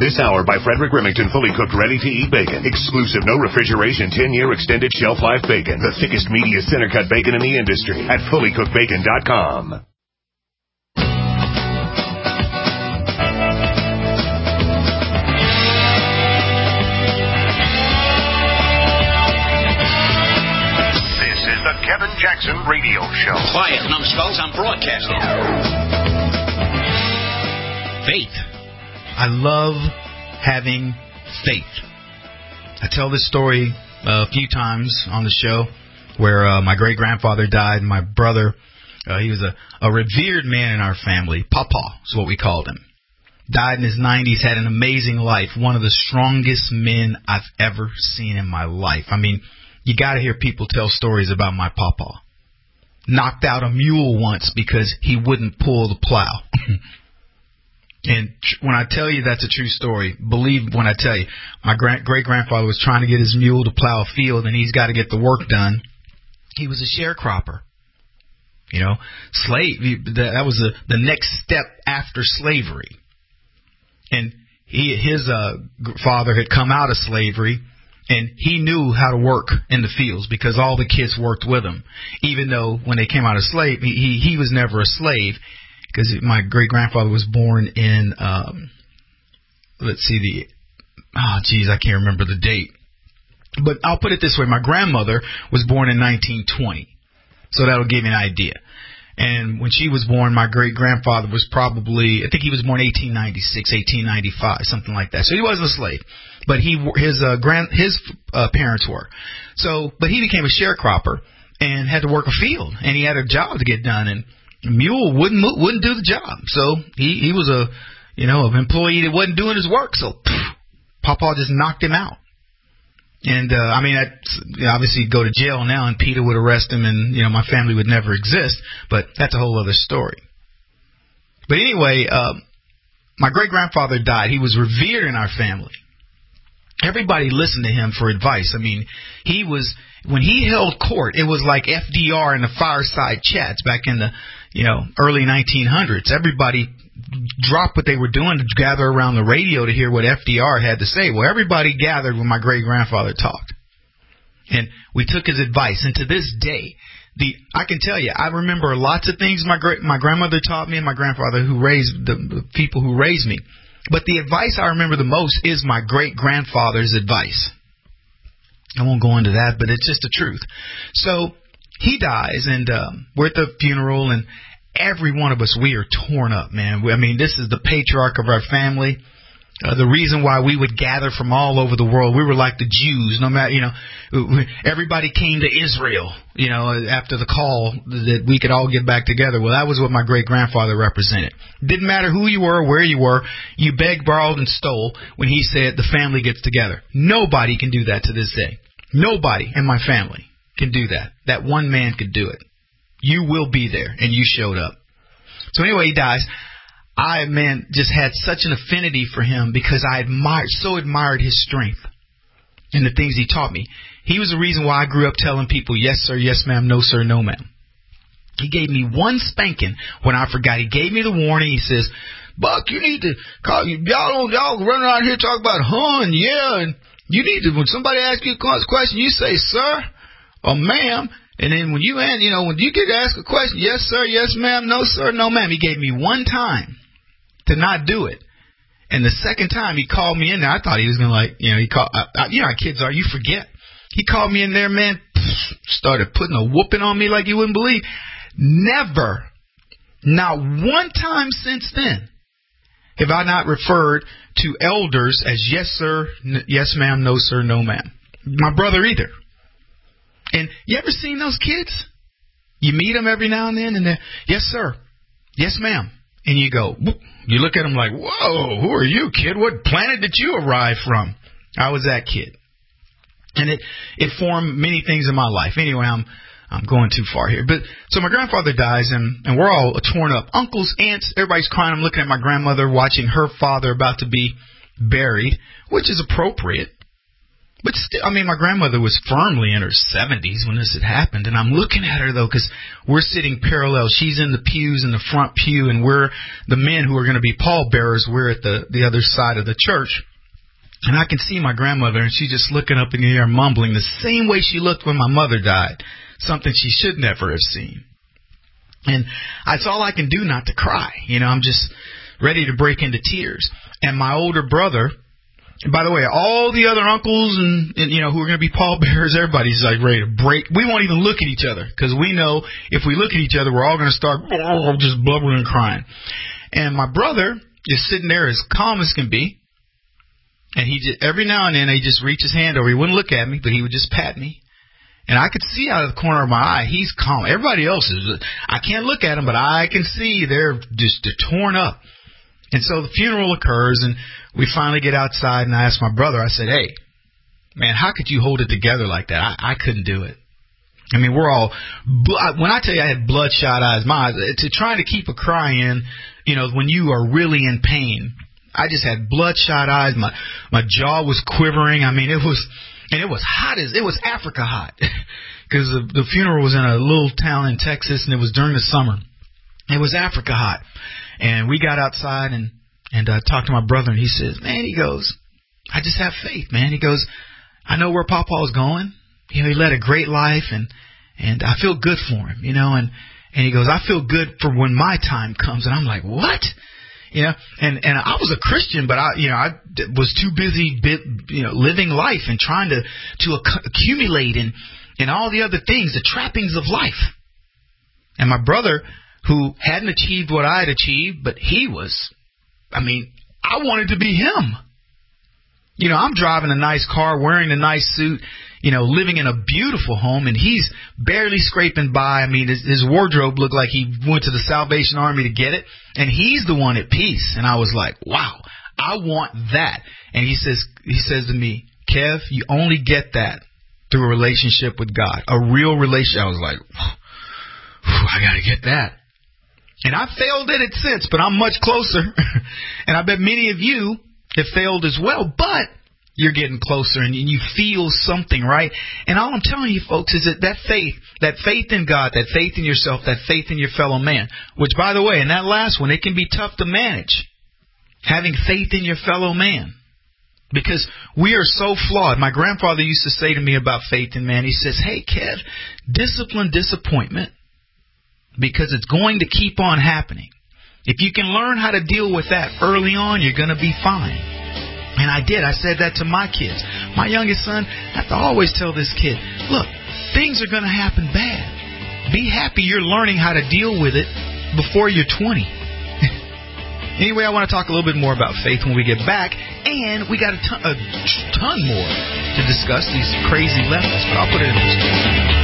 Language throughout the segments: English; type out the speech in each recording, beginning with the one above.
This hour by Frederick Remington, fully cooked, ready-to-eat bacon. Exclusive, no refrigeration, 10-year extended shelf life bacon. The thickest, meatiest center-cut bacon in the industry at fullycookedbacon.com. This is the Kevin Jackson Radio Show. Quiet, numbskulls, I'm broadcasting. Faith. I love having faith. I tell this story a few times on the show where my great-grandfather died. And my brother, he was a revered man in our family. Papa is what we called him. Died in his 90s, had an amazing life. One of the strongest men I've ever seen in my life. I mean, you got to hear people tell stories about my papa. Knocked out a mule once because he wouldn't pull the plow. And when I tell you that's a true story, believe when I tell you. My great-grandfather was trying to get his mule to plow a field, and he's got to get the work done. He was a sharecropper. You know, that was the next step after slavery. And his father had come out of slavery, and he knew how to work in the fields because all the kids worked with him. Even though when they came out of slavery, he was never a slave. Because my great-grandfather was born in, I can't remember the date. But I'll put it this way. My grandmother was born in 1920. So that'll give you an idea. And when she was born, my great-grandfather was probably, I think he was born 1896, 1895, something like that. So he wasn't a slave. But his parents were. So, but he became a sharecropper and had to work a field. And he had a job to get done. And mule wouldn't do the job, so he was an employee that wasn't doing his work. So Papa just knocked him out, and I'd obviously go to jail now, and Peter would arrest him, and my family would never exist. But that's a whole other story. But anyway, my great grandfather died. He was revered in our family. Everybody listened to him for advice. I mean, when he held court, it was like FDR in the fireside chats back in the early 1900s. Everybody dropped what they were doing to gather around the radio to hear what FDR had to say. Well, everybody gathered when my great-grandfather talked. And we took his advice. And to this day, I can tell you, I remember lots of things my grandmother taught me and my grandfather who raised the people who raised me. But the advice I remember the most is my great-grandfather's advice. I won't go into that, but it's just the truth. So he dies, and we're at the funeral, and every one of us, we are torn up, man. I mean, this is the patriarch of our family. The reason why we would gather from all over the world, we were like the Jews. No matter, everybody came to Israel, after the call that we could all get back together. Well, that was what my great-grandfather represented. Didn't matter who you were, where you were, you begged, borrowed, and stole when he said the family gets together. Nobody can do that to this day. Nobody in my family can do that. That one man could do it. You will be there, and you showed up. So anyway, he dies. I, just had such an affinity for him because I admired his strength and the things he taught me. He was the reason why I grew up telling people, yes, sir, yes, ma'am, no, sir, no, ma'am. He gave me one spanking when I forgot. He gave me the warning. He says, Buck, you need to call, y'all run around here talk about and yeah, and you need to, when somebody asks you a question, you say, sir or ma'am. And then when you get to ask a question, yes, sir, yes, ma'am, no, sir, no, ma'am. He gave me one time to not do it. And the second time he called me in there, I thought he was going to he called, how kids are, you forget. He called me in there, man, started putting a whooping on me like you wouldn't believe. Never, not one time since then, have I not referred to elders as yes, sir, yes, ma'am, no, sir, no, ma'am. My brother either. And you ever seen those kids? You meet them every now and then, and they're, yes, sir, yes, ma'am. And you go, you look at them like, whoa, who are you, kid? What planet did you arrive from? I was that kid. And it formed many things in my life. Anyway, I'm going too far here. But so my grandfather dies, and we're all torn up. Uncles, aunts, everybody's crying. I'm looking at my grandmother watching her father about to be buried, which is appropriate. But still, I mean, my grandmother was firmly in her 70s when this had happened. And I'm looking at her, though, because we're sitting parallel. She's in the pews, in the front pew, and we're the men who are going to be pallbearers. We're at the other side of the church. And I can see my grandmother, and she's just looking up in the air, mumbling the same way she looked when my mother died, something she should never have seen. And that's all I can do not to cry. You know, I'm just ready to break into tears. And my older brother, and by the way, all the other uncles and you know, who are going to be pallbearers, everybody's like ready to break. We won't even look at each other because we know if we look at each other, we're all going to start just blubbering and crying. And my brother is sitting there as calm as can be. And he just, every now and then, he just reach his hand over. He wouldn't look at me, but he would just pat me. And I could see out of the corner of my eye, he's calm. Everybody else is, I can't look at him, but I can see they're torn up. And so the funeral occurs, and we finally get outside, and I asked my brother, I said, hey, man, how could you hold it together like that? I couldn't do it. I mean, we're all, when I tell you I had bloodshot eyes, my eyes, to trying to keep a cry in, you know, when you are really in pain, I just had bloodshot eyes. My jaw was quivering. I mean, it was hot it was Africa hot because the funeral was in a little town in Texas, and it was during the summer. It was Africa hot. And we got outside and talked to my brother, and he says, man, he goes, I just have faith, man. He goes, I know where Papa's going. You know, he led a great life, and I feel good for him, you know, and he goes, I feel good for when my time comes. And I'm like, what? You know, and I was a Christian, but I was too busy, living life and trying to accumulate and all the other things, the trappings of life. And my brother, who hadn't achieved what I had achieved, but I wanted to be him. You know, I'm driving a nice car, wearing a nice suit, you know, living in a beautiful home, and he's barely scraping by. I mean, his wardrobe looked like he went to the Salvation Army to get it, and he's the one at peace. And I was like, wow, I want that. And he says to me, Kev, you only get that through a relationship with God, a real relationship. I was like, I got to get that. And I failed at it since, but I'm much closer. And I bet many of you have failed as well, but you're getting closer and you feel something, right? And all I'm telling you, folks, is that faith in God, that faith in yourself, that faith in your fellow man, which, by the way, in that last one, it can be tough to manage, having faith in your fellow man, because we are so flawed. My grandfather used to say to me about faith in man, he says, hey, Kev, discipline disappointment, because it's going to keep on happening. If you can learn how to deal with that early on, you're going to be fine. And I did. I said that to my kids. My youngest son, I have to always tell this kid, look, things are going to happen bad. Be happy you're learning how to deal with it before you're 20. Anyway, I want to talk a little bit more about faith when we get back. And we got a ton more to discuss, these crazy leftists. But I'll put it in this way.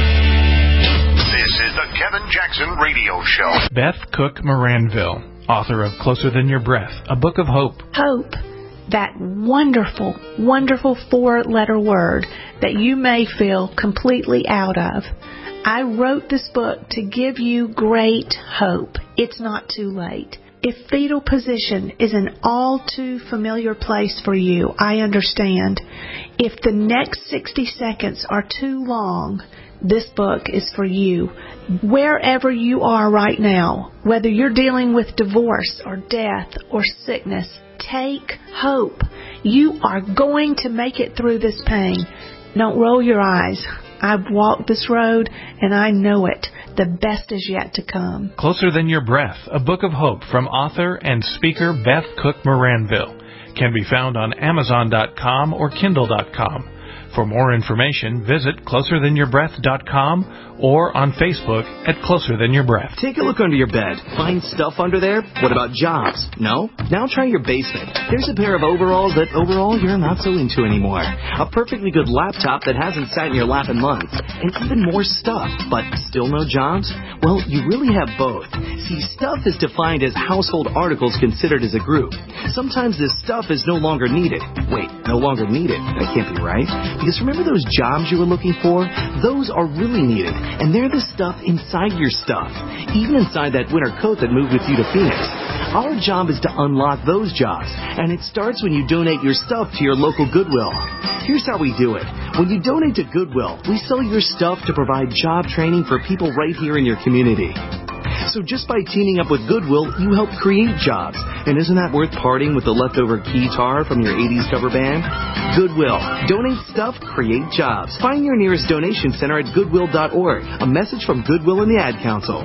This is the Kevin Jackson Radio Show. Beth Cook Moranville, author of Closer Than Your Breath, a book of hope. Hope, that wonderful, wonderful 4-letter word that you may feel completely out of. I wrote this book to give you great hope. It's not too late. If fetal position is an all too familiar place for you, I understand. If the next 60 seconds are too long, this book is for you. Wherever you are right now, whether you're dealing with divorce or death or sickness, take hope. You are going to make it through this pain. Don't roll your eyes. I've walked this road and I know it. The best is yet to come. Closer Than Your Breath, a book of hope from author and speaker Beth Cook Moranville. Can be found on Amazon.com or Kindle.com. For more information, visit closerthanyourBreath.com or on Facebook at Closer Than Your Breath. Take a look under your bed. Find stuff under there? What about jobs? No? Now try your basement. There's a pair of overalls that overall you're not so into anymore. A perfectly good laptop that hasn't sat in your lap in months. And even more stuff, but still no jobs? Well, you really have both. See, stuff is defined as household articles considered as a group. Sometimes this stuff is no longer needed. Wait, no longer needed? That can't be right. Because remember those jobs you were looking for? Those are really needed, and they're the stuff inside your stuff, even inside that winter coat that moved with you to Phoenix. Our job is to unlock those jobs, and it starts when you donate your stuff to your local Goodwill. Here's how we do it. When you donate to Goodwill, we sell your stuff to provide job training for people right here in your community. So just by teaming up with Goodwill, you help create jobs. And isn't that worth parting with the leftover guitar from your 80s cover band? Goodwill. Donate stuff, create jobs. Find your nearest donation center at goodwill.org. A message from Goodwill and the Ad Council.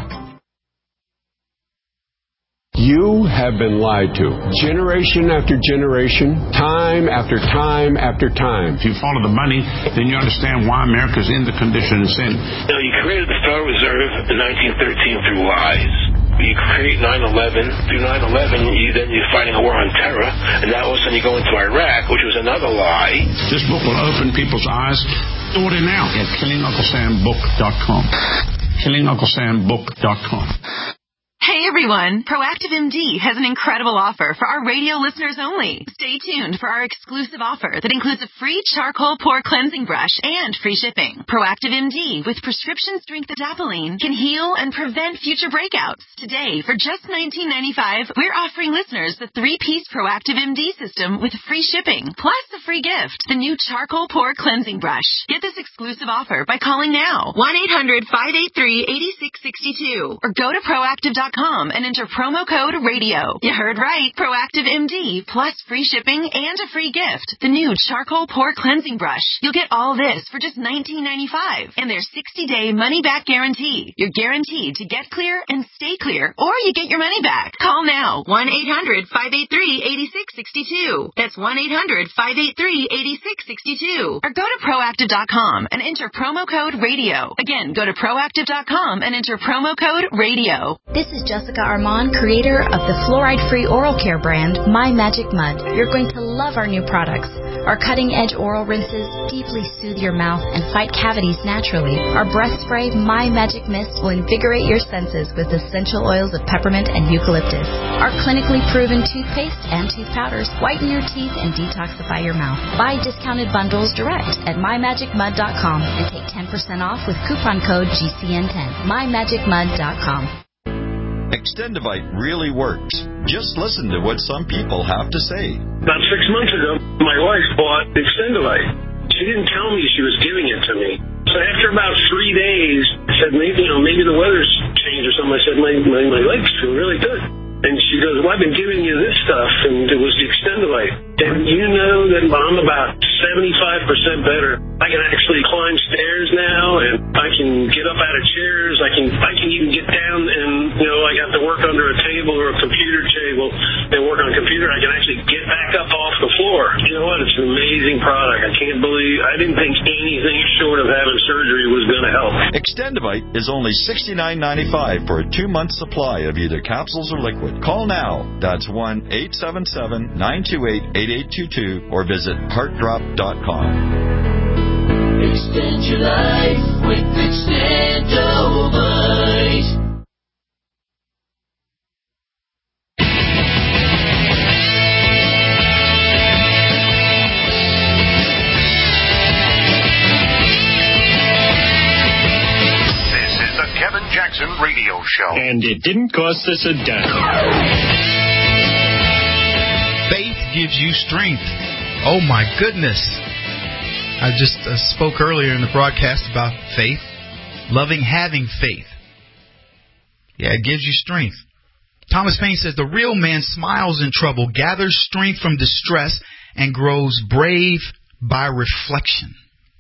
You have been lied to. Generation after generation, time after time after time. If you follow the money, then you understand why America's in the condition it's in. You know, you created the Federal Reserve in 1913 through lies. You create 9/11. Through 9/11, you're fighting a war on terror, and now all of a sudden you go into Iraq, which was another lie. This book will open people's eyes. Order now at KillingUncleSamBook.com. KillingUncleSamBook.com. Hey everyone, Proactive MD has an incredible offer for our radio listeners only. Stay tuned for our exclusive offer that includes a free charcoal pore cleansing brush and free shipping. Proactive MD with prescription strength adapalene can heal and prevent future breakouts. Today, for just $19.95, we're offering listeners the 3-piece Proactive MD system with free shipping, plus the free gift, the new charcoal pore cleansing brush. Get this exclusive offer by calling now, 1-800-583-8662, or go to proactive.com and enter promo code RADIO. You heard right. Proactive MD plus free shipping and a free gift. The new charcoal pore cleansing brush. You'll get all this for just $19.95 and their 60-day money-back guarantee. You're guaranteed to get clear and stay clear, or you get your money back. Call now. 1-800-583-8662. That's 1-800-583-8662. Or go to proactive.com and enter promo code RADIO. Again, go to proactive.com and enter promo code RADIO. This is Jessica Armand, creator of the fluoride-free oral care brand, My Magic Mud. You're going to love our new products. Our cutting-edge oral rinses deeply soothe your mouth and fight cavities naturally. Our breath spray, My Magic Mist, will invigorate your senses with essential oils of peppermint and eucalyptus. Our clinically proven toothpaste and tooth powders whiten your teeth and detoxify your mouth. Buy discounted bundles direct at MyMagicMud.com and take 10% off with coupon code GCN10. MyMagicMud.com. Extendivite really works. Just listen to what some people have to say. About 6 months ago, my wife bought Extendivite. She didn't tell me she was giving it to me. So after about 3 days, I said, maybe the weather's changed or something. I said, my legs feel really good. And she goes, well, I've been giving you this stuff, and it was the Extendivite. And you know that I'm about 75% better. I can actually climb stairs now, and I can get up out of chairs. I can even get down, and I have to work under a table or a computer table and work on a computer. I can actually get back up off the floor. You know what? It's an amazing product. I didn't think anything short of having surgery was going to help. Extendivite is only $69.95 for a 2-month supply of either capsules or liquid. Call now. That's 1-877-928-8822 or visit heartdrop.com. Extend your life with Extendivite. This is the Kevin Jackson Radio Show. And it didn't cost us a dime. Faith gives you strength. Oh my goodness. I just spoke earlier in the broadcast about faith. Loving having faith. Yeah, it gives you strength. Thomas Paine says, the real man smiles in trouble, gathers strength from distress, and grows brave by reflection.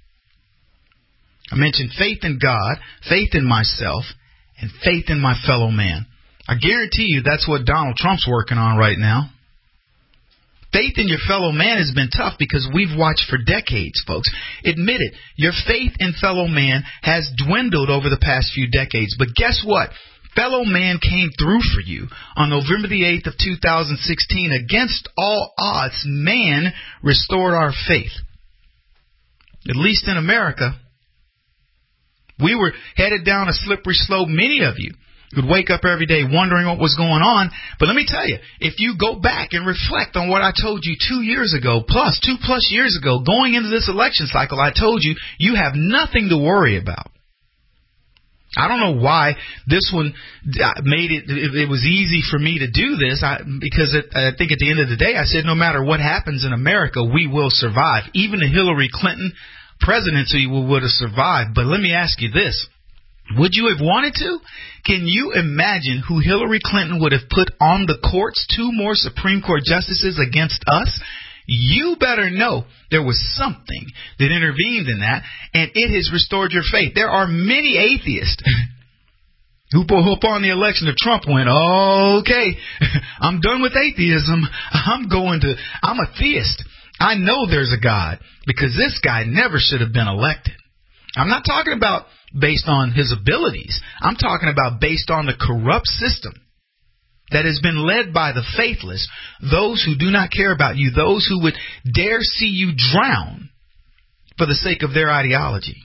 I mentioned faith in God, faith in myself, and faith in my fellow man. I guarantee you that's what Donald Trump's working on right now. Faith in your fellow man has been tough because we've watched for decades, folks. Admit it, your faith in fellow man has dwindled over the past few decades. But guess what? Fellow man came through for you on November the 8th of 2016. Against all odds, man restored our faith. At least in America. We were headed down a slippery slope, many of you would wake up every day wondering what was going on. But let me tell you, if you go back and reflect on what I told you 2 years ago, two plus years ago, going into this election cycle, I told you, you have nothing to worry about. I don't know why this one made it was easy for me to do this, because I think at the end of the day, I said no matter what happens in America, we will survive. Even the Hillary Clinton presidency would have survived. But let me ask you this. Would you have wanted to? Can you imagine who Hillary Clinton would have put on the courts, 2 more Supreme Court justices against us? You better know there was something that intervened in that, and it has restored your faith. There are many atheists who upon the election of Trump went, okay, I'm done with atheism. I'm a theist. I know there's a God, because this guy never should have been elected. I'm not talking about based on his abilities. I'm talking about based on the corrupt system that has been led by the faithless, those who do not care about you, those who would dare see you drown for the sake of their ideology.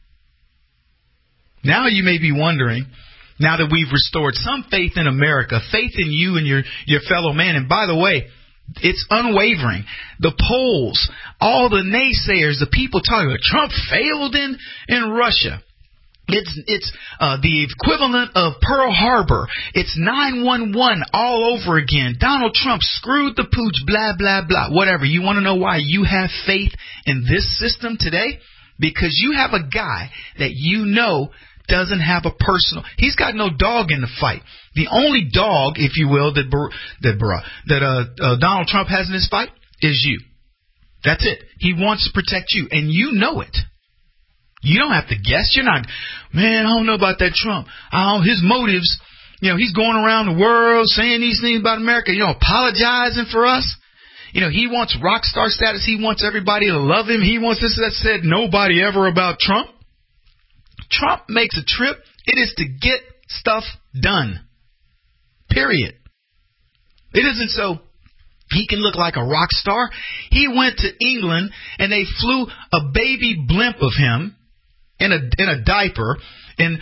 Now you may be wondering, now that we've restored some faith in America, faith in you and your fellow man, and by the way, it's unwavering. The polls, all the naysayers, the people talking about Trump failed in Russia. It's the equivalent of Pearl Harbor. It's 9/11 all over again. Donald Trump screwed the pooch, blah, blah, blah. Whatever. You want to know why you have faith in this system today? Because you have a guy that you know doesn't have a personal. He's got no dog in the fight. The only dog, if you will, that Donald Trump has in his fight is you. That's it. He wants to protect you, and you know it. You don't have to guess. You're not, man, I don't know about that Trump. His motives, he's going around the world saying these things about America, apologizing for us. He wants rock star status. He wants everybody to love him. He wants this. That said nobody ever about Trump. Trump makes a trip. It is to get stuff done. Period. It isn't so he can look like a rock star. He went to England and they flew a baby blimp of him in a diaper, and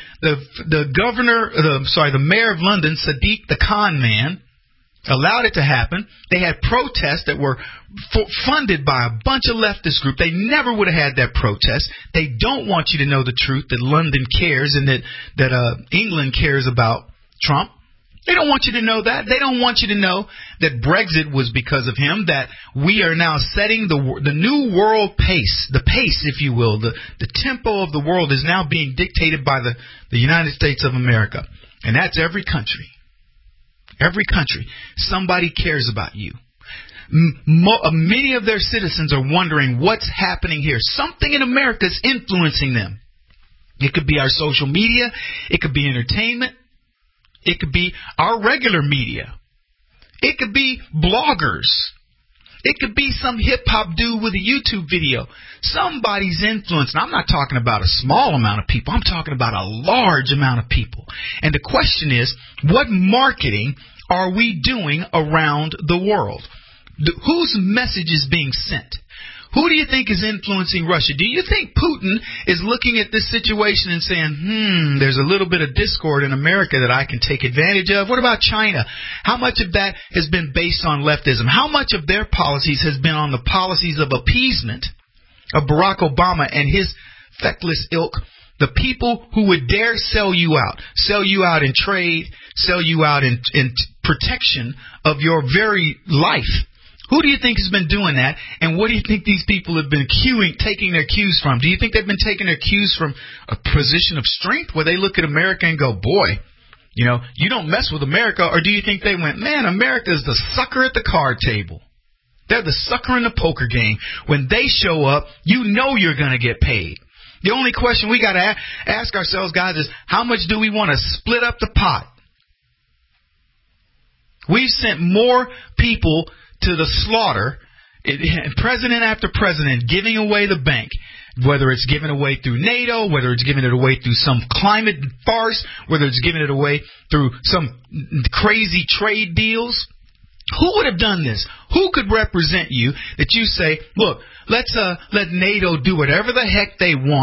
the mayor of London, Sadiq the con man, allowed it to happen. They had protests that were funded by a bunch of leftist groups. They never would have had that protest. They don't want you to know the truth, that London cares and that England cares about Trump. They don't want you to know that. They don't want you to know that Brexit was because of him, that we are now setting the new world pace, the pace, if you will, the tempo of the world is now being dictated by the United States of America. And that's every country. Every country. Somebody cares about you. Many of their citizens are wondering what's happening here. Something in America is influencing them. It could be our social media. It could be entertainment. It could be our regular media. It could be bloggers. It could be some hip-hop dude with a YouTube video. Somebody's influence. And I'm not talking about a small amount of people. I'm talking about a large amount of people. And the question is, what marketing are we doing around the world? Whose message is being sent? Who do you think is influencing Russia? Do you think Putin is looking at this situation and saying, there's a little bit of discord in America that I can take advantage of? What about China? How much of that has been based on leftism? How much of their policies has been on the policies of appeasement of Barack Obama and his feckless ilk? The people who would dare sell you out in trade, sell you out in protection of your very life. Who do you think has been doing that? And what do you think these people have been taking their cues from? Do you think they've been taking their cues from a position of strength where they look at America and go, boy, you don't mess with America? Or do you think they went, man, America is the sucker at the card table. They're the sucker in the poker game. When they show up, you know you're going to get paid. The only question we got to ask ourselves, guys, is how much do we want to split up the pot? We've sent more people to the slaughter, president after president, giving away the bank, whether it's given away through NATO, whether it's given it away through some climate farce, whether it's given it away through some crazy trade deals. Who would have done this? Who could represent you that you say, look, let's let NATO do whatever the heck they want,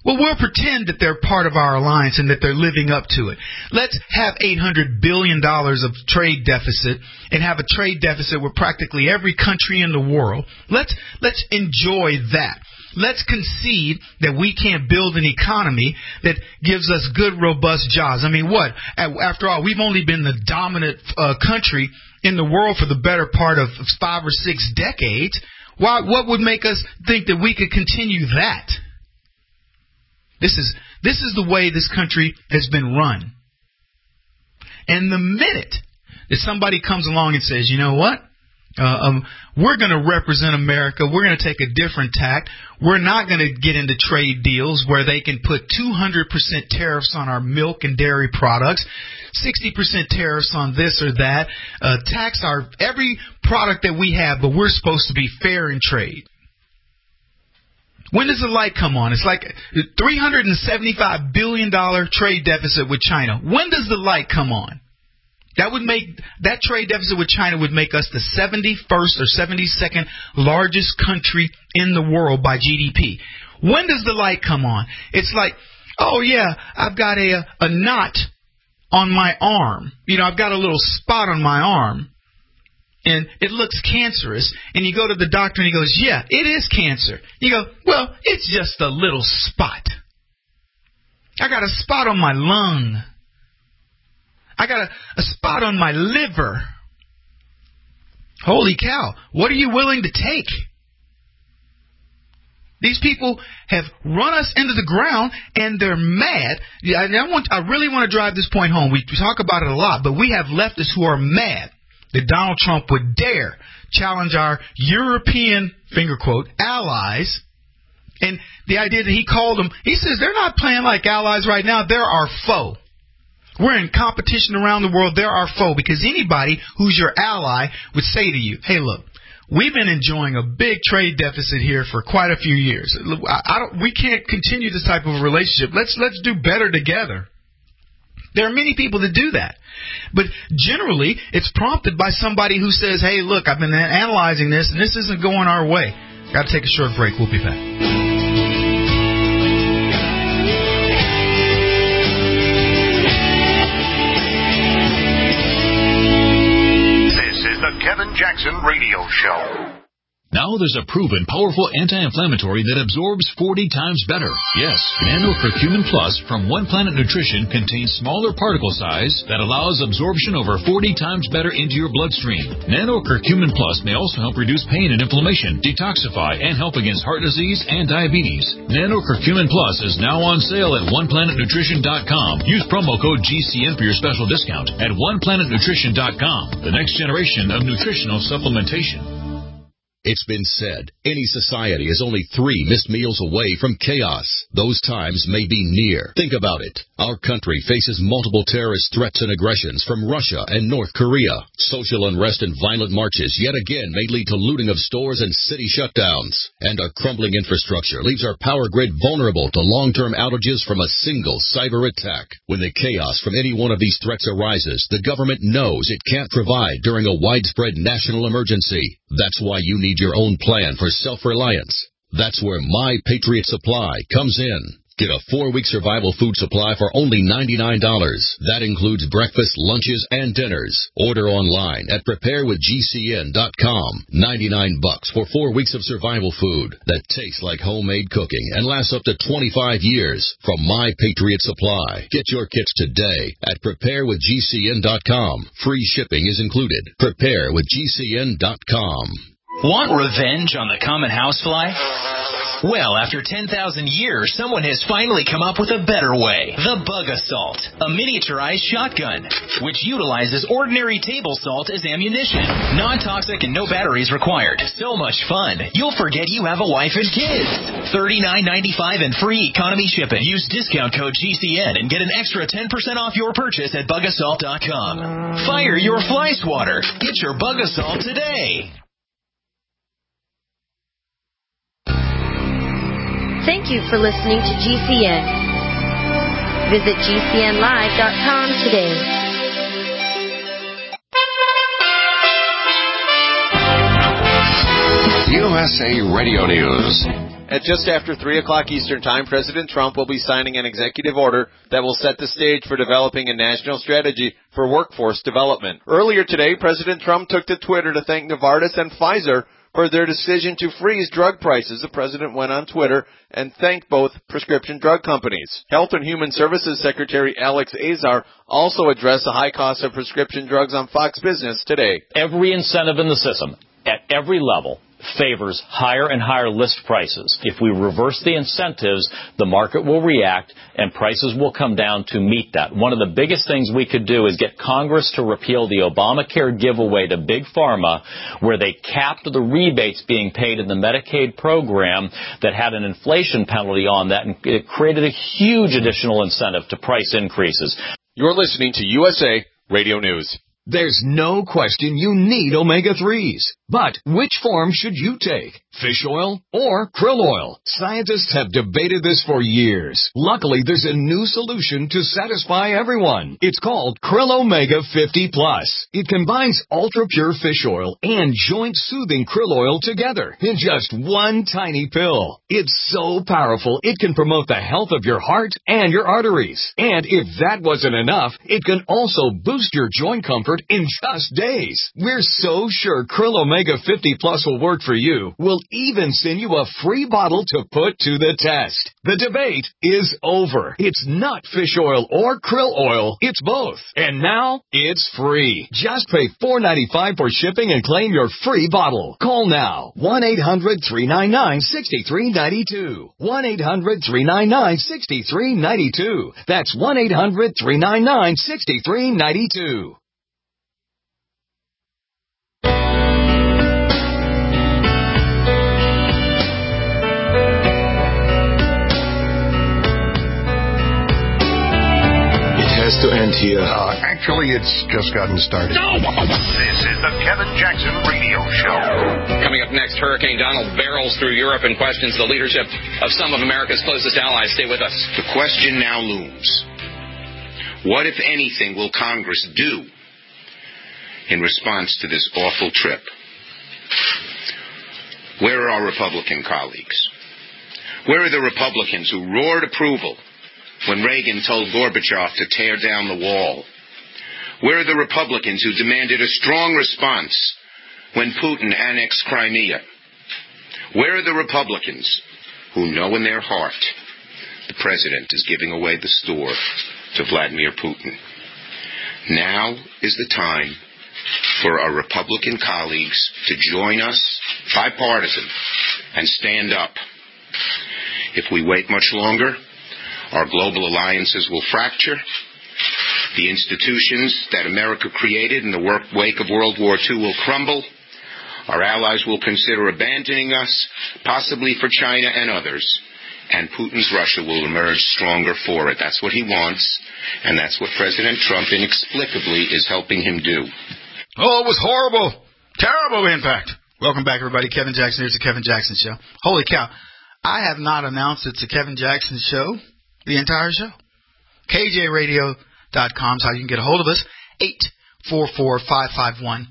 Well, we'll pretend that they're part of our alliance and that they're living up to it. Let's have $800 billion of trade deficit and have a trade deficit with practically every country in the world. Let's enjoy that. Let's concede that we can't build an economy that gives us good, robust jobs. I mean, what? After all, we've only been the dominant country in the world for the better part of 5 or 6 decades. What would make us think that we could continue that? This is the way this country has been run. And the minute that somebody comes along and says, you know what? We're going to represent America. We're going to take a different tack. We're not going to get into trade deals where they can put 200% tariffs on our milk and dairy products, 60% tariffs on this or that, tax our every product that we have, but we're supposed to be fair in trade. When does the light come on? It's like $375 billion trade deficit with China. When does the light come on? That trade deficit with China would make us the 71st or 72nd largest country in the world by GDP. When does the light come on? It's like, oh yeah, I've got a knot on my arm. You know, I've got a little spot on my arm. And it looks cancerous. And you go to the doctor and he goes, yeah, it is cancer. You go, well, it's just a little spot. I got a spot on my lung. I got a spot on my liver. Holy cow. What are you willing to take? These people have run us into the ground and they're mad. I really want to drive this point home. We talk about it a lot, but we have leftists who are mad that Donald Trump would dare challenge our European, finger quote, allies. And the idea that he called them, he says they're not playing like allies right now. They're our foe. We're in competition around the world. They're our foe, because anybody who's your ally would say to you, hey, look, we've been enjoying a big trade deficit here for quite a few years. We can't continue this type of a relationship. Let's do better together. There are many people that do that. But generally, it's prompted by somebody who says, hey, look, I've been analyzing this, and this isn't going our way. Got to take a short break. We'll be back. The Kevin Jackson Radio Show. Now there's a proven, powerful anti-inflammatory that absorbs 40 times better. Yes, Nano Curcumin Plus from One Planet Nutrition contains smaller particle size that allows absorption over 40 times better into your bloodstream. Nano Curcumin Plus may also help reduce pain and inflammation, detoxify, and help against heart disease and diabetes. Nano Curcumin Plus is now on sale at OnePlanetNutrition.com. Use promo code GCN for your special discount at OnePlanetNutrition.com. The next generation of nutritional supplementation. It's been said, any society is only 3 missed meals away from chaos. Those times may be near. Think about it. Our country faces multiple terrorist threats and aggressions from Russia and North Korea. Social unrest and violent marches yet again may lead to looting of stores and city shutdowns. And our crumbling infrastructure leaves our power grid vulnerable to long-term outages from a single cyber attack. When the chaos from any one of these threats arises, the government knows it can't provide during a widespread national emergency. That's why you need your own plan for self-reliance. That's where My Patriot Supply comes in. Get a 4-week survival food supply for only $99. That includes breakfast, lunches, and dinners. Order online at preparewithgcn.com. $99 for 4 weeks of survival food that tastes like homemade cooking and lasts up to 25 years from My Patriot Supply. Get your kits today at preparewithgcn.com. Free shipping is included. Preparewithgcn.com. Want revenge on the common housefly? Well, after 10,000 years, someone has finally come up with a better way. The Bug Assault, a miniaturized shotgun, which utilizes ordinary table salt as ammunition. Non-toxic and no batteries required. So much fun, you'll forget you have a wife and kids. $39.95 and free economy shipping. Use discount code GCN and get an extra 10% off your purchase at bugassault.com. Fire your fly swatter. Get your Bug Assault today. Thank you for listening to GCN. Visit GCNlive.com today. USA Radio News. At just after 3 o'clock Eastern Time, President Trump will be signing an executive order that will set the stage for developing a national strategy for workforce development. Earlier today, President Trump took to Twitter to thank Novartis and Pfizer for their decision to freeze drug prices. The president went on Twitter and thanked both prescription drug companies. Health and Human Services Secretary Alex Azar also addressed the high cost of prescription drugs on Fox Business today. Every incentive in the system, at every level, favors higher and higher list prices. If we reverse the incentives, the market will react and prices will come down to meet that. One of the biggest things we could do is get Congress to repeal the Obamacare giveaway to Big Pharma, where they capped the rebates being paid in the Medicaid program that had an inflation penalty on that, and it created a huge additional incentive to price increases. You're listening to USA Radio News. There's no question you need omega-3s. But which form should you take? Fish oil or krill oil? Scientists have debated this for years. Luckily, there's a new solution to satisfy everyone. It's called Krill Omega 50 Plus. It combines ultra-pure fish oil and joint-soothing krill oil together in just one tiny pill. It's so powerful, it can promote the health of your heart and your arteries. And if that wasn't enough, it can also boost your joint comfort in just days. We're so sure Krill Omega 50 Plus will work for you. We'll even send you a free bottle to put to the test. The debate is over. It's not fish oil or krill oil. It's both. And now it's free. Just pay $4.95 for shipping and claim your free bottle. Call now. 1-800-399-6392. 1-800-399-6392. That's 1-800-399-6392. Has to end here. Actually, it's just gotten started. This is the Kevin Jackson Radio Show. Coming up next, Hurricane Donald barrels through Europe and questions the leadership of some of America's closest allies. Stay with us. The question now looms. What, if anything, will Congress do in response to this awful trip? Where are our Republican colleagues? Where are the Republicans who roared approval when Reagan told Gorbachev to tear down the wall? Where are the Republicans who demanded a strong response when Putin annexed Crimea? Where are the Republicans who know in their heart the president is giving away the store to Vladimir Putin? Now is the time for our Republican colleagues to join us, bipartisan, and stand up. If we wait much longer, our global alliances will fracture. The institutions that America created in the wake of World War II will crumble. Our allies will consider abandoning us, possibly for China and others. And Putin's Russia will emerge stronger for it. That's what he wants, and that's what President Trump inexplicably is helping him do. Oh, it was horrible. Terrible impact. Welcome back, everybody. Kevin Jackson. Here's the Kevin Jackson Show. Holy cow. I have not announced it's a Kevin Jackson Show the entire show. KJRadio.com is how you can get a hold of us. 844-551-8255.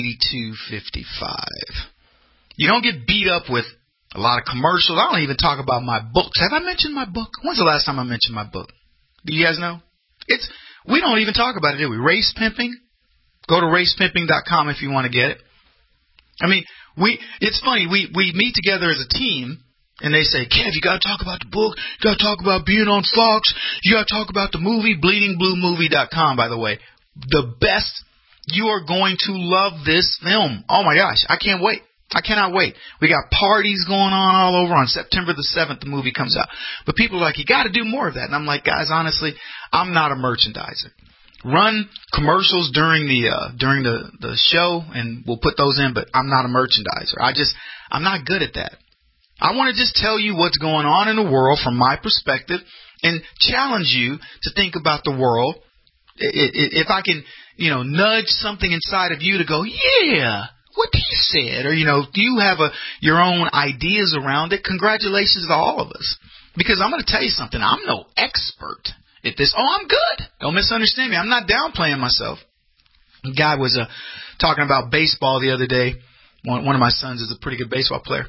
You don't get beat up with a lot of commercials. I don't even talk about my books. Have I mentioned my book? When's the last time I mentioned my book? Do you guys know? We don't even talk about it, do we? Race Pimping. Go to racepimping.com if you want to get it. I mean, it's funny. We meet together as a team. And they say, Kev, you got to talk about the book. You got to talk about being on Fox. You got to talk about the movie, bleedingbluemovie.com, by the way. The best. You are going to love this film. Oh, my gosh. I can't wait. I cannot wait. We got parties going on all over. On September the 7th, the movie comes out. But people are like, you got to do more of that. And I'm like, guys, honestly, I'm not a merchandiser. Run commercials during the show, and we'll put those in, but I'm not a merchandiser. I'm not good at that. I want to just tell you what's going on in the world from my perspective and challenge you to think about the world. If I can, nudge something inside of you to go, yeah, what he said, or, do you have your own ideas around it? Congratulations to all of us. Because I'm going to tell you something. I'm no expert at this. Oh, I'm good. Don't misunderstand me. I'm not downplaying myself. A guy was talking about baseball the other day. One of my sons is a pretty good baseball player.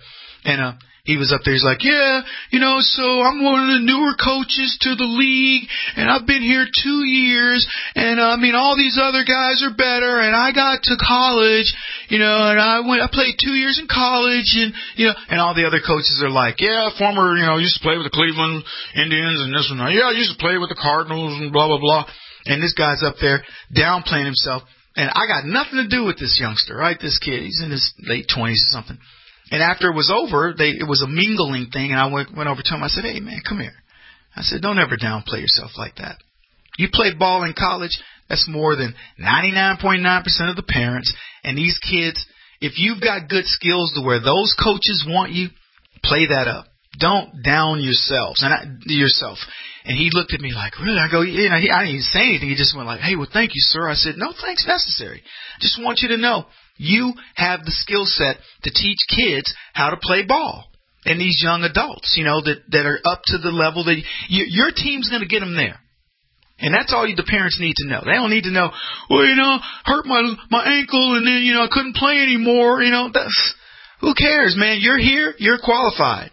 And he was up there. He's like, yeah, so I'm one of the newer coaches to the league, and I've been here 2 years, and all these other guys are better, and I got to college, and I played 2 years in college, and and all the other coaches are like, yeah, former, used to play with the Cleveland Indians and this one, yeah, I used to play with the Cardinals and blah, blah, blah. And this guy's up there downplaying himself, and I got nothing to do with this youngster, right? This kid, he's in his late 20s or something. And after it was over, it was a mingling thing, and I went over to him. I said, hey, man, come here. I said, don't ever downplay yourself like that. You played ball in college, that's more than 99.9% of the parents. And these kids, if you've got good skills to where those coaches want you, play that up. Don't down yourself. And he looked at me like, really? I go, I didn't even say anything. He just went like, hey, well, thank you, sir. I said, no thanks necessary. Just want you to know. You have the skill set to teach kids how to play ball. And these young adults, that are up to the level that your team's going to get them there. And that's all the parents need to know. They don't need to know, well, hurt my ankle and then, I couldn't play anymore. Who cares, man? You're here. You're qualified.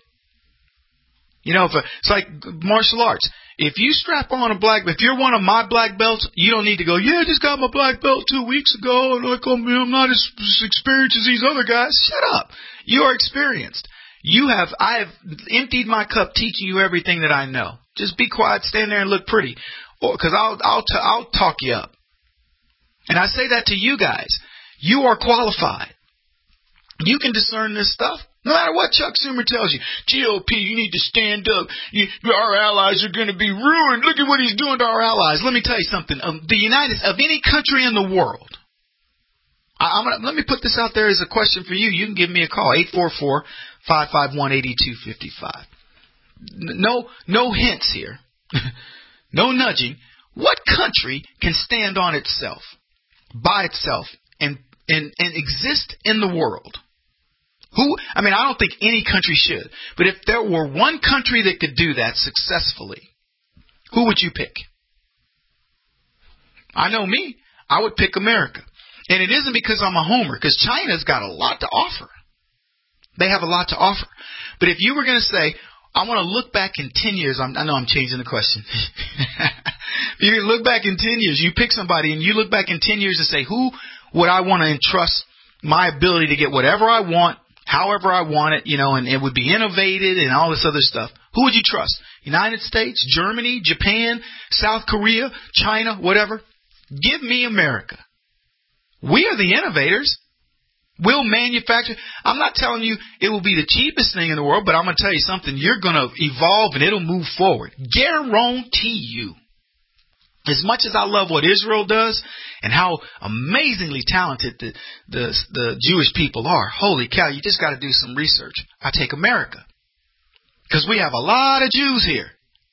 It's like martial arts. If you strap on a black belt, if you're one of my black belts, you don't need to go, I just got my black belt 2 weeks ago, and I'm not as experienced as these other guys. Shut up. You are experienced. I have emptied my cup teaching you everything that I know. Just be quiet, stand there and look pretty, because I'll talk you up. And I say that to you guys. You are qualified. You can discern this stuff. No matter what Chuck Schumer tells you, GOP, you need to stand up. Our allies are going to be ruined. Look at what he's doing to our allies. Let me tell you something. Of any country in the world, let me put this out there as a question for you. You can give me a call, 844-551-8255. No hints here. No nudging. What country can stand on itself, by itself, and exist in the world? I don't think any country should. But if there were one country that could do that successfully, who would you pick? I know me. I would pick America. And it isn't because I'm a homer, because China's got a lot to offer. They have a lot to offer. But if you were going to say, I want to look back in 10 years, I know I'm changing the question. You look back in 10 years, you pick somebody and you look back in 10 years and say, who would I want to entrust my ability to get whatever I want, however I want it, and it would be innovated and all this other stuff. Who would you trust? United States, Germany, Japan, South Korea, China, whatever? Give me America. We are the innovators. We'll manufacture. I'm not telling you it will be the cheapest thing in the world, but I'm going to tell you something. You're going to evolve and it'll move forward. Guarantee you. As much as I love what Israel does and how amazingly talented the Jewish people are, holy cow, you just got to do some research. I take America because we have a lot of Jews here.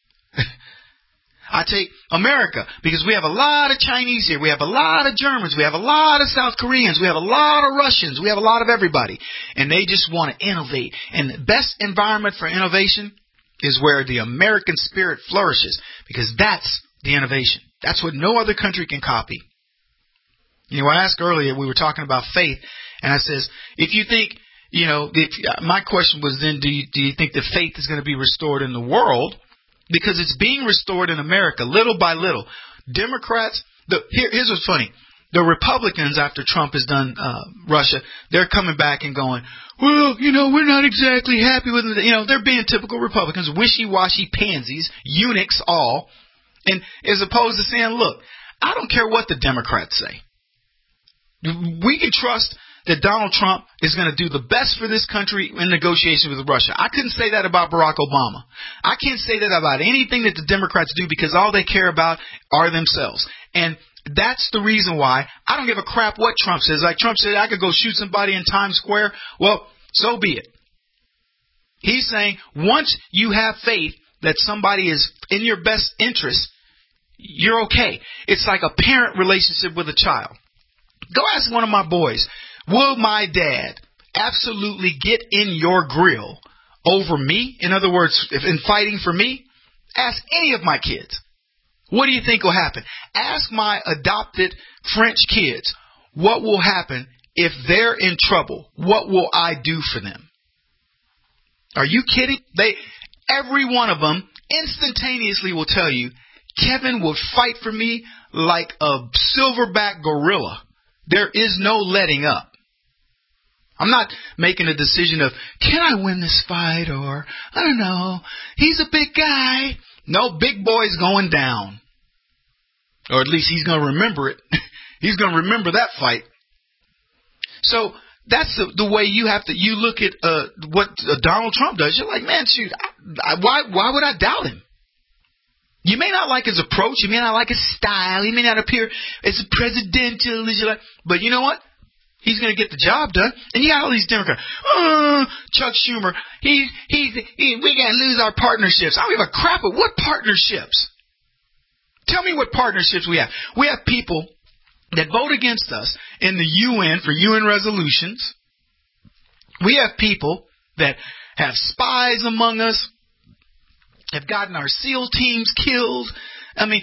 I take America because we have a lot of Chinese here. We have a lot of Germans. We have a lot of South Koreans. We have a lot of Russians. We have a lot of everybody. And they just want to innovate. And the best environment for innovation is where the American spirit flourishes, because that's the innovation. That's what no other country can copy. I asked earlier, we were talking about faith, and I says, if you think, my question was then, do you think that faith is going to be restored in the world? Because it's being restored in America, little by little. Democrats, here's what's funny. The Republicans, after Trump has done Russia, they're coming back and going, well, we're not exactly happy with it. They're being typical Republicans, wishy-washy pansies, eunuchs all. And as opposed to saying, look, I don't care what the Democrats say. We can trust that Donald Trump is going to do the best for this country in negotiation with Russia. I couldn't say that about Barack Obama. I can't say that about anything that the Democrats do, because all they care about are themselves. And that's the reason why I don't give a crap what Trump says. Like Trump said, I could go shoot somebody in Times Square. Well, so be it. He's saying once you have faith that somebody is in your best interest, you're okay. It's like a parent relationship with a child. Go ask one of my boys, will my dad absolutely get in your grill over me? In other words, if in fighting for me, ask any of my kids. What do you think will happen? Ask my adopted French kids, what will happen if they're in trouble? What will I do for them? Are you kidding? Every one of them instantaneously will tell you, Kevin would fight for me like a silverback gorilla. There is no letting up. I'm not making a decision of, can I win this fight, or, I don't know, he's a big guy. No, big boy's going down. Or at least he's going to remember it. He's going to remember that fight. So that's the way you look at what Donald Trump does. You're like, man, shoot, why would I doubt him? You may not like his approach. You may not like his style. He may not appear as presidential as you like. But you know what? He's going to get the job done. And you got all these Democrats. Chuck Schumer, we got to lose our partnerships. I don't give a crap at what partnerships. Tell me what partnerships we have. We have people that vote against us in the UN for UN resolutions. We have people that have spies among us, have gotten our SEAL teams killed. I mean,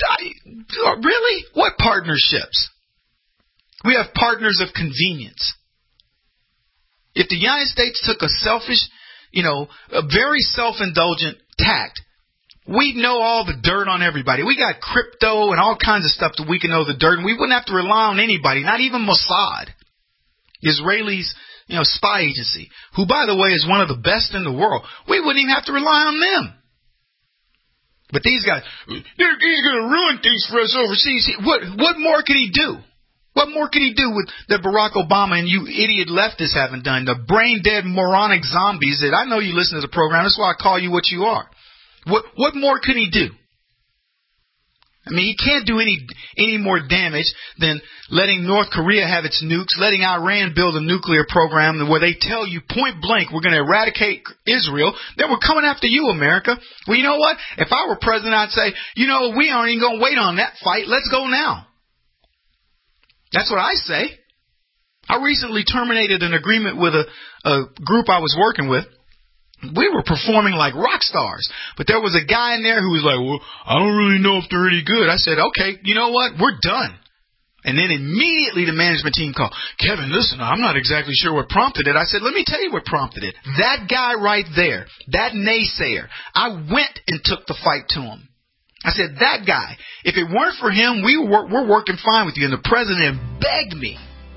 really? What partnerships? We have partners of convenience. If the United States took a selfish, a very self-indulgent tact, we'd know all the dirt on everybody. We got crypto and all kinds of stuff that we can know the dirt, and we wouldn't have to rely on anybody, not even Mossad, Israelis, spy agency, who, by the way, is one of the best in the world. We wouldn't even have to rely on them. But these guys, they're going to ruin things for us overseas. What more could he do? What more could he do with that Barack Obama and you idiot leftists haven't done? The brain-dead, moronic zombies that I know you listen to the program. That's why I call you what you are. What more could he do? I mean, he can't do any more damage than letting North Korea have its nukes, letting Iran build a nuclear program where they tell you point blank, we're going to eradicate Israel. Then we're coming after you, America. Well, you know what? If I were president, I'd say, we aren't even going to wait on that fight. Let's go now. That's what I say. I recently terminated an agreement with a group I was working with. We were performing like rock stars. But there was a guy in there who was like, well, I don't really know if they're any good. I said, okay, you know what? We're done. And then immediately the management team called, Kevin, listen, I'm not exactly sure what prompted it. I said, let me tell you what prompted it. That guy right there, that naysayer, I went and took the fight to him. I said, that guy, if it weren't for him, we're working fine with you. And the president begged me,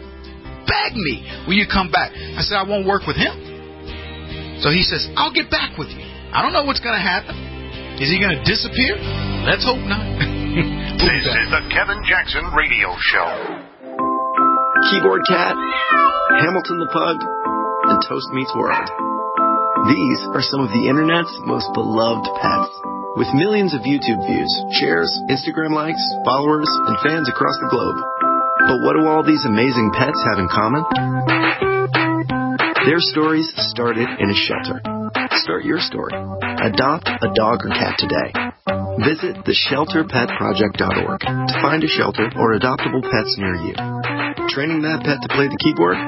will you come back? I said, I won't work with him. So he says, I'll get back with you. I don't know what's going to happen. Is he going to disappear? Let's hope not. This is the Kevin Jackson Radio Show. Keyboard Cat, Hamilton the Pug, and Toast Meets World. These are some of the internet's most beloved pets. With millions of YouTube views, shares, Instagram likes, followers, and fans across the globe. But what do all these amazing pets have in common? Their stories started in a shelter. Start your story. Adopt a dog or cat today. Visit theshelterpetproject.org to find a shelter or adoptable pets near you. Training that pet to play the keyboard?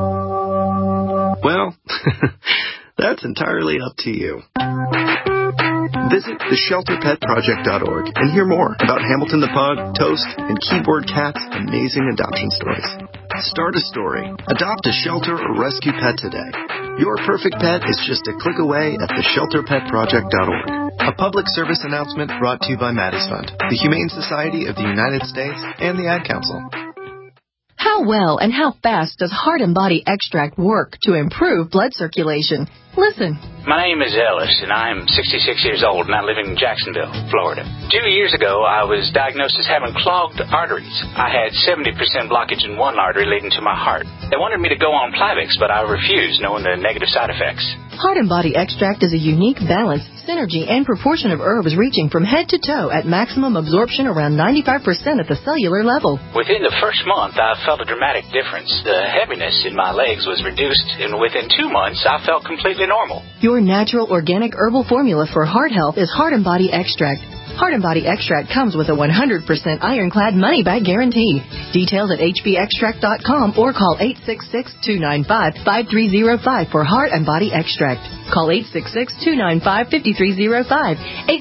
Well, that's entirely up to you. Visit theshelterpetproject.org and hear more about Hamilton the Pug, Toast, and Keyboard Cat's amazing adoption stories. Start a story. Adopt a shelter or rescue pet today. Your perfect pet is just a click away at theshelterpetproject.org. A public service announcement brought to you by Maddie's Fund, the Humane Society of the United States, and the Ad Council. How well and how fast does Heart and Body Extract work to improve blood circulation? Listen. My name is Ellis, and I am 66 years old, and I live in Jacksonville, Florida. 2 years ago, I was diagnosed as having clogged arteries. I had 70% blockage in one artery leading to my heart. They wanted me to go on Plavix, but I refused, knowing the negative side effects. Heart and Body Extract is a unique balance, synergy, and proportion of herbs reaching from head to toe at maximum absorption around 95% at the cellular level. Within the first month, I felt a dramatic difference. The heaviness in my legs was reduced, and within 2 months, I felt completely normal. Your natural organic herbal formula for heart health is Heart and Body Extract. Heart and Body Extract comes with a 100% ironclad money-back guarantee. Details at hbextract.com or call 866-295-5305 for Heart and Body Extract. Call 866-295-5305.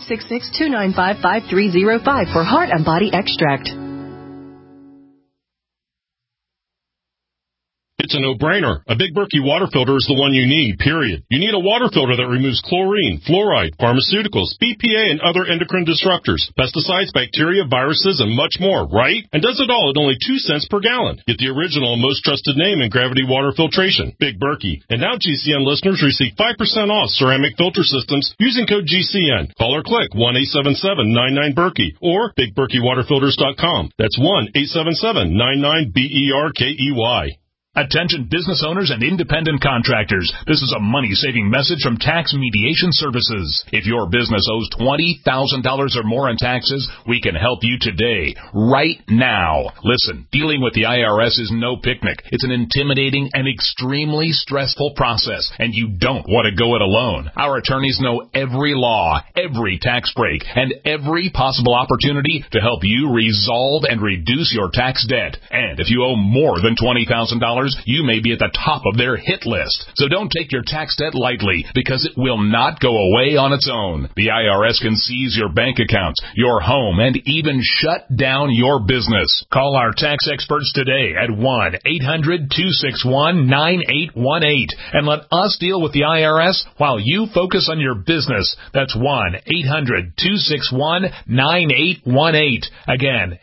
866-295-5305 for Heart and Body Extract. It's a no-brainer. A Big Berkey water filter is the one you need, period. You need a water filter that removes chlorine, fluoride, pharmaceuticals, BPA, and other endocrine disruptors, pesticides, bacteria, viruses, and much more, right? And does it all at only 2 cents per gallon. Get the original and most trusted name in gravity water filtration, Big Berkey. And now GCN listeners receive 5% off ceramic filter systems using code GCN. Call or click 1-877-99-BERKEY or BigBerkeyWaterFilters.com. That's 1-877-99-BERKEY. Attention business owners and independent contractors. This is a money-saving message from Tax Mediation Services. If your business owes $20,000 or more in taxes, we can help you today, right now. Listen, dealing with the IRS is no picnic. It's an intimidating and extremely stressful process, and you don't want to go it alone. Our attorneys know every law, every tax break, and every possible opportunity to help you resolve and reduce your tax debt. And if you owe more than $20,000, you may be at the top of their hit list. So don't take your tax debt lightly, because it will not go away on its own. The IRS can seize your bank accounts, your home, and even shut down your business. Call our tax experts today at 1-800-261-9818 and let us deal with the IRS while you focus on your business. That's 1-800-261-9818. Again,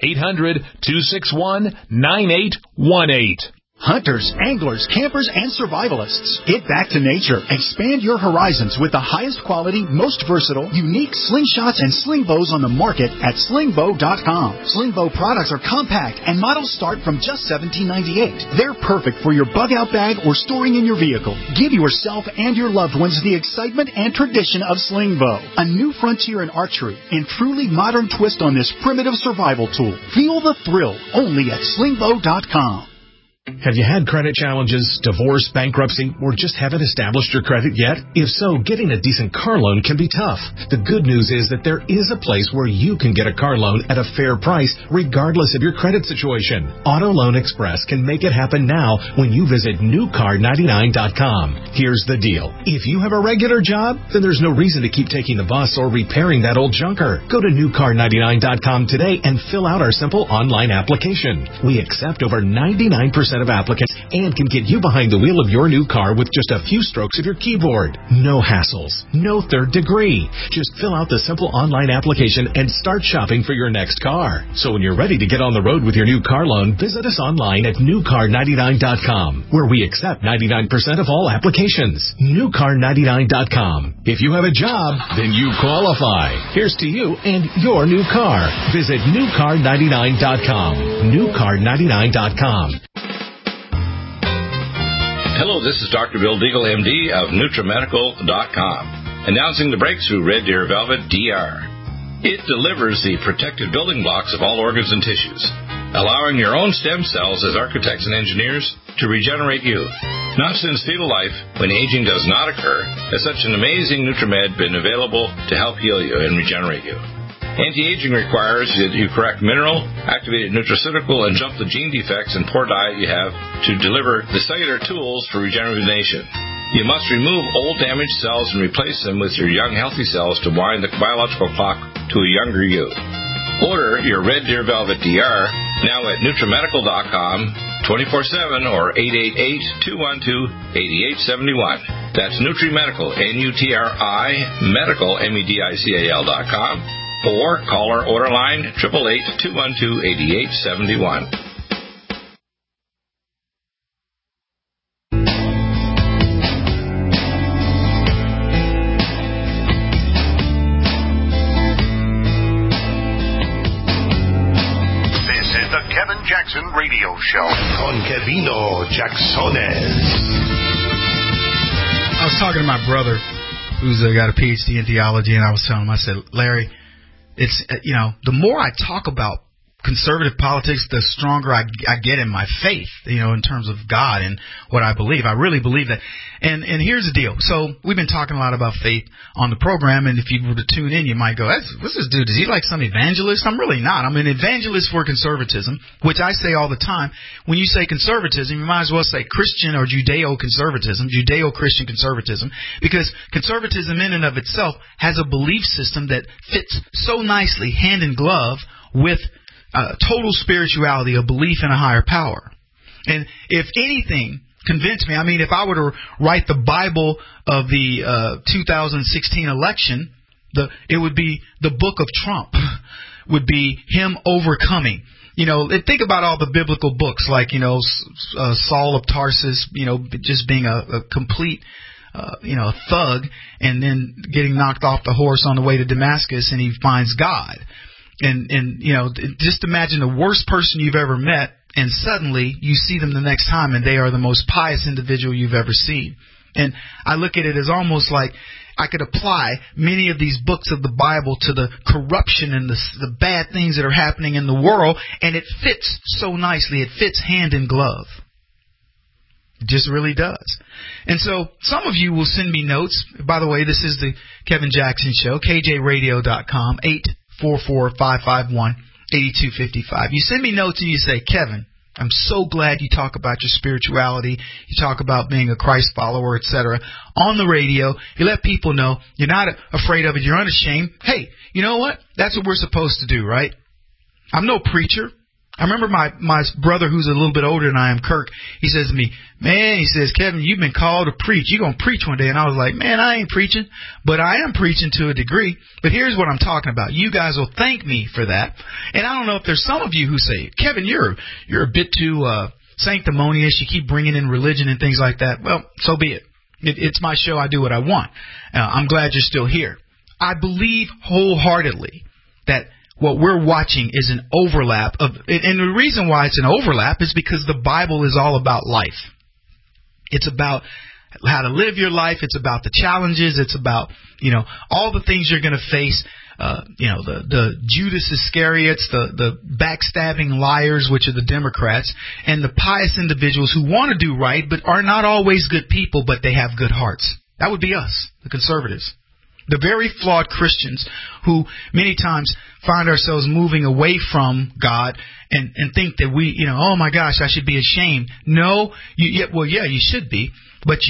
800-261-9818. Hunters, anglers, campers, and survivalists. Get back to nature. Expand your horizons with the highest quality, most versatile, unique slingshots and sling bows on the market at slingbow.com. Slingbow products are compact and models start from just $17.98. They're perfect for your bug out bag or storing in your vehicle. Give yourself and your loved ones the excitement and tradition of Slingbow, a new frontier in archery and truly modern twist on this primitive survival tool. Feel the thrill only at slingbow.com. Have you had credit challenges, divorce, bankruptcy, or just haven't established your credit yet? If so, getting a decent car loan can be tough. The good news is that there is a place where you can get a car loan at a fair price, regardless of your credit situation. Auto Loan Express can make it happen now when you visit newcar99.com. Here's the deal. If you have a regular job, then there's no reason to keep taking the bus or repairing that old junker. Go to newcar99.com today and fill out our simple online application. We accept over 99% of applicants and can get you behind the wheel of your new car with just a few strokes of your keyboard. No hassles, no third degree. Just fill out the simple online application and start shopping for your next car. So when you're ready to get on the road with your new car loan, visit us online at newcar99.com, where we accept 99% of all applications. Newcar99.com. If you have a job, then you qualify. Here's to you and your new car. Visit newcar99.com. Newcar99.com. Hello, this is Dr. Bill Deagle, MD of NutriMedical.com, announcing the breakthrough Red Deer Velvet DR. It delivers the protective building blocks of all organs and tissues, allowing your own stem cells as architects and engineers to regenerate you. Not since fetal life, when aging does not occur, has such an amazing NutriMed been available to help heal you and regenerate you. Anti-aging requires that you correct mineral, activated nutraceutical, and jump the gene defects and poor diet you have to deliver the cellular tools for rejuvenation. You must remove old damaged cells and replace them with your young healthy cells to wind the biological clock to a younger you. Order your Red Deer Velvet DR now at NutriMedical.com 24/7 or 888-212-8871. That's NutriMedical, N-U-T-R-I, Medical, MEDICAL.com. Or call our order line 888-212-8871. This is the Kevin Jackson Radio Show con Kevino Jacksones. I was talking to my brother, who's got a PhD in theology, and I was telling him, I said, Larry, it's, the more I talk about conservative politics, the stronger I get in my faith, in terms of God and what I believe. I really believe that. And here's the deal. So we've been talking a lot about faith on the program, and if you were to tune in, you might go, what's this dude? Is he like some evangelist? I'm really not. I'm an evangelist for conservatism, which I say all the time. When you say conservatism, you might as well say Christian or Judeo-conservatism, Judeo-Christian conservatism, because conservatism in and of itself has a belief system that fits so nicely hand in glove with total spirituality, a belief in a higher power. And if anything convince me. I mean, if I were to write the Bible of the 2016 election, it would be the book of Trump, would be him overcoming. You know, think about all the biblical books like, you know, Saul of Tarsus, you know, just being a complete, you know, a thug, and then getting knocked off the horse on the way to Damascus, and he finds God. And you know, just imagine the worst person you've ever met, and suddenly you see them the next time, and they are the most pious individual you've ever seen. And I look at it as almost like I could apply many of these books of the Bible to the corruption and the bad things that are happening in the world, and it fits so nicely. It fits hand in glove. It just really does. And so some of you will send me notes. By the way, this is the Kevin Jackson Show, KJRadio.com, 844-551-8255. You send me notes and you say, Kevin, I'm so glad you talk about your spirituality. You talk about being a Christ follower, etc. On the radio, you let people know you're not afraid of it. You're unashamed. Hey, you know what? That's what we're supposed to do, right? I'm no preacher. I remember my brother, who's a little bit older than I am, Kirk, he says to me, man, he says, Kevin, you've been called to preach. You're going to preach one day. And I was like, man, I ain't preaching, but I am preaching to a degree. But here's what I'm talking about. You guys will thank me for that. And I don't know if there's some of you who say, Kevin, you're a bit too sanctimonious. You keep bringing in religion and things like that. Well, so be it. It's my show. I do what I want. I'm glad you're still here. I believe wholeheartedly that what we're watching is an overlap of, and the reason why it's an overlap is because the Bible is all about life. It's about how to live your life. It's about the challenges. It's about, you know, all the things you're going to face. You know, the Judas Iscariots, the backstabbing liars, which are the Democrats, and the pious individuals who want to do right but are not always good people, but they have good hearts. That would be us, the conservatives. The very flawed Christians who many times find ourselves moving away from God and think that we, you know, oh my gosh, I should be ashamed. No, you should be. But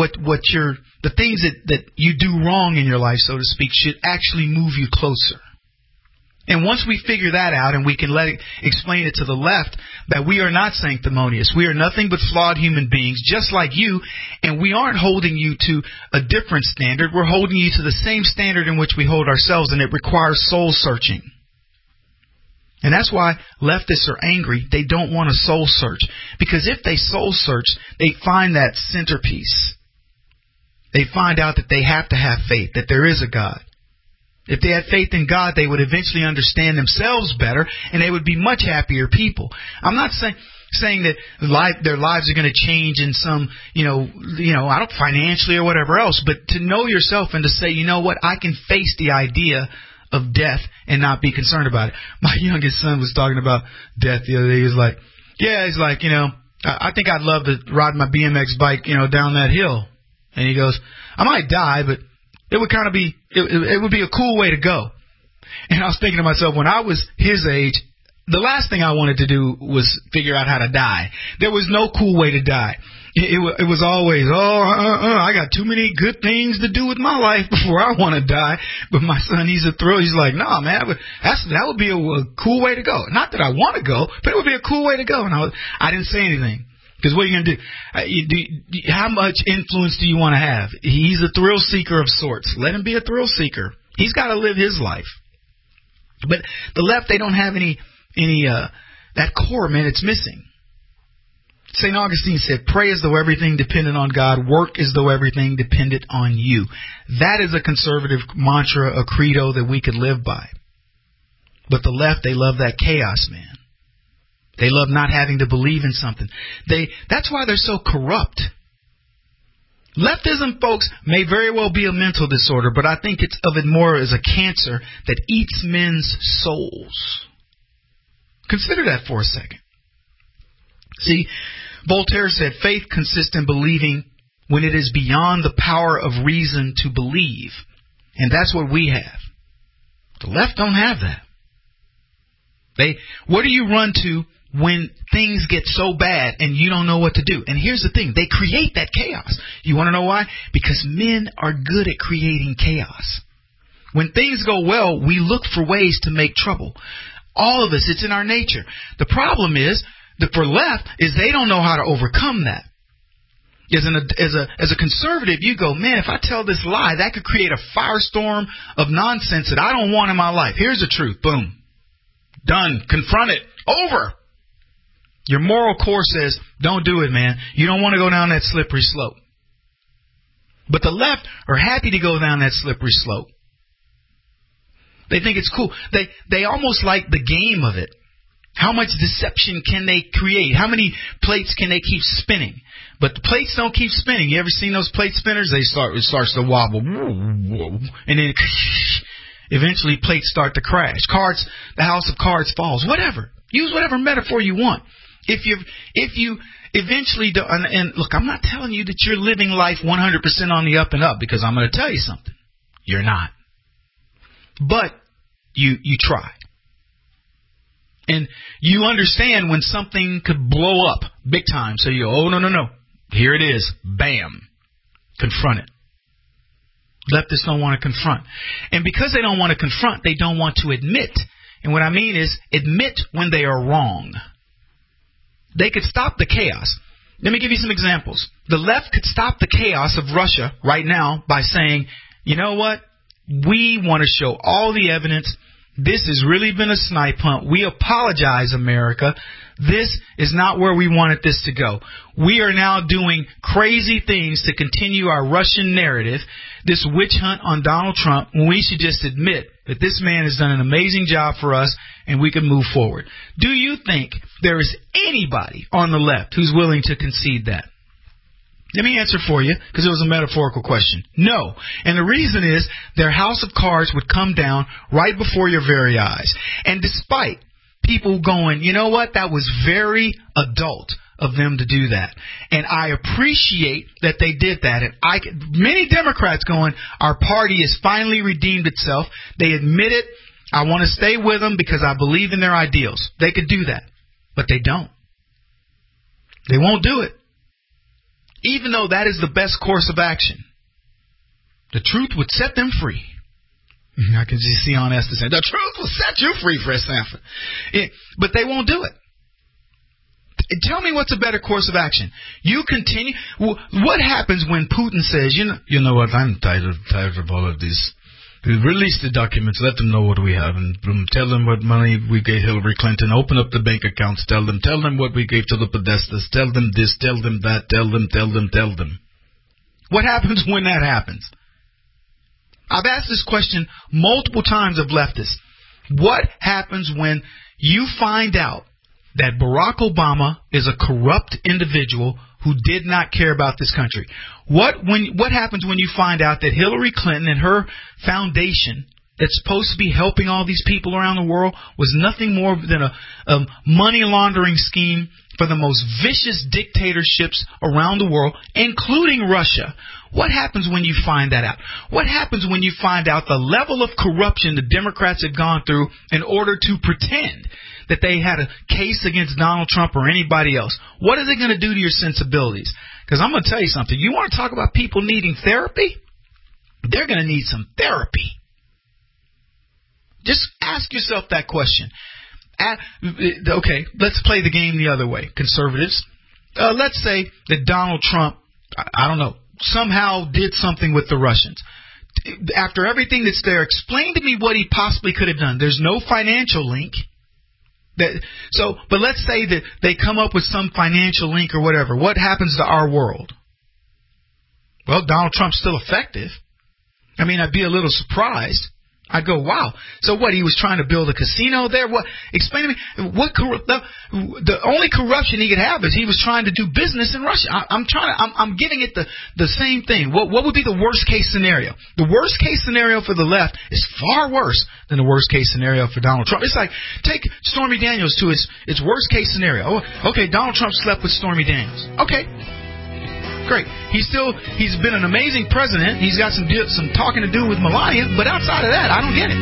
the things that you do wrong in your life, so to speak, should actually move you closer. And once we figure that out and we can explain it to the left that we are not sanctimonious, we are nothing but flawed human beings just like you, and we aren't holding you to a different standard. We're holding you to the same standard in which we hold ourselves, and it requires soul searching. And that's why leftists are angry. They don't want to soul search. Because if they soul search, they find that centerpiece. They find out that they have to have faith, that there is a God. If they had faith in God, they would eventually understand themselves better, and they would be much happier people. I'm not saying that their lives are going to change in some, I don't financially or whatever else, but to know yourself and to say, you know what, I can face the idea of death and not be concerned about it. My youngest son was talking about death the other day. He was like, I think I'd love to ride my BMX bike, down that hill. And he goes, I might die, but it would kind of be, it would be a cool way to go. And I was thinking to myself, when I was his age, the last thing I wanted to do was figure out how to die. There was no cool way to die. It was always, I got too many good things to do with my life before I want to die. But my son, he's a thrill. He's like, nah, man, that would be a cool way to go. Not that I want to go, but it would be a cool way to go. And I didn't say anything. Because what are you going to do? How much influence do you want to have? He's a thrill seeker of sorts. Let him be a thrill seeker. He's got to live his life. But the left, they don't have any that core, man. It's missing. St. Augustine said, pray as though everything depended on God. Work as though everything depended on you. That is a conservative mantra, a credo that we could live by. But the left, they love that chaos, man. They love not having to believe in something. That's why they're so corrupt. Leftism, folks, may very well be a mental disorder, but I think it's of it more as a cancer that eats men's souls. Consider that for a second. See, Voltaire said, faith consists in believing when it is beyond the power of reason to believe. And that's what we have. The left don't have that. What do you run to when things get so bad and you don't know what to do? And here's the thing. They create that chaos. You want to know why? Because men are good at creating chaos. When things go well, we look for ways to make trouble. All of us, it's in our nature. The problem is, that for left, is they don't know how to overcome that. As a conservative, you go, man, if I tell this lie, that could create a firestorm of nonsense that I don't want in my life. Here's the truth. Boom. Done. Confront it. Over. Your moral core says, don't do it, man. You don't want to go down that slippery slope. But the left are happy to go down that slippery slope. They think it's cool. They almost like the game of it. How much deception can they create? How many plates can they keep spinning? But the plates don't keep spinning. You ever seen those plate spinners? It starts to wobble. And then eventually plates start to crash. The house of cards falls. Whatever. Use whatever metaphor you want. If you eventually do, and look, I'm not telling you that you're living life 100% on the up and up, because I'm going to tell you something. You're not. But you try. And you understand when something could blow up big time. So you go, oh, no. Here it is. Bam. Confront it. Leftists don't want to confront. And because they don't want to confront, they don't want to admit. And what I mean is admit when they are wrong. They could stop the chaos. Let me give you some examples. The left could stop the chaos of Russia right now by saying, you know what? We want to show all the evidence. This has really been a snipe hunt. We apologize, America. This is not where we wanted this to go. We are now doing crazy things to continue our Russian narrative, this witch hunt on Donald Trump, when we should just admit that this man has done an amazing job for us and we can move forward. Do you think there is anybody on the left who's willing to concede that? Let me answer for you, because it was a metaphorical question. No. And the reason is their house of cards would come down right before your very eyes. And despite people going, you know what, that was very adult of them to do that. And I appreciate that they did that. And many Democrats going, our party has finally redeemed itself. They admit it. I want to stay with them because I believe in their ideals. They could do that. But they don't. They won't do it. Even though that is the best course of action. The truth would set them free. I can just see on Esther saying, the truth will set you free, Fred Sanford. But they won't do it. Tell me what's a better course of action. You continue. What happens when Putin says, you know what, I'm tired of all of this. Release the documents, let them know what we have, and tell them what money we gave Hillary Clinton, open up the bank accounts, tell them what we gave to the Podestas, tell them this, tell them that, tell them. What happens when that happens? I've asked this question multiple times of leftists. What happens when you find out that Barack Obama is a corrupt individual who did not care about this country? What happens when you find out that Hillary Clinton and her foundation that's supposed to be helping all these people around the world was nothing more than a money laundering scheme for the most vicious dictatorships around the world, including Russia? What happens when you find that out? What happens when you find out the level of corruption the Democrats have gone through in order to pretend that they had a case against Donald Trump or anybody else? What are they going to do to your sensibilities? Because I'm going to tell you something. You want to talk about people needing therapy? They're going to need some therapy. Just ask yourself that question. Okay, let's play the game the other way. Conservatives, let's say that Donald Trump, I don't know, somehow did something with the Russians. After everything that's there, explain to me what he possibly could have done. There's no financial link. But let's say that they come up with some financial link or whatever. What happens to our world? Well, Donald Trump's still effective. I mean, I'd be a little surprised. I'd go, wow. So what? He was trying to build a casino there? What? Explain to me. The only corruption he could have is he was trying to do business in Russia. I'm giving it the same thing. What would be the worst case scenario? The worst case scenario for the left is far worse than the worst case scenario for Donald Trump. It's like, take Stormy Daniels to its worst case scenario. Oh, okay, Donald Trump slept with Stormy Daniels. Okay. Great. He's been an amazing president. He's got some talking to do with Melania, but outside of that, I don't get it.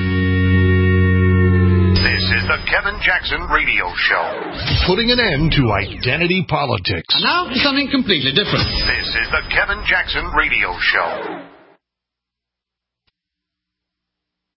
This is the Kevin Jackson Radio Show. Putting an end to identity politics. And now for something completely different. This is the Kevin Jackson Radio Show.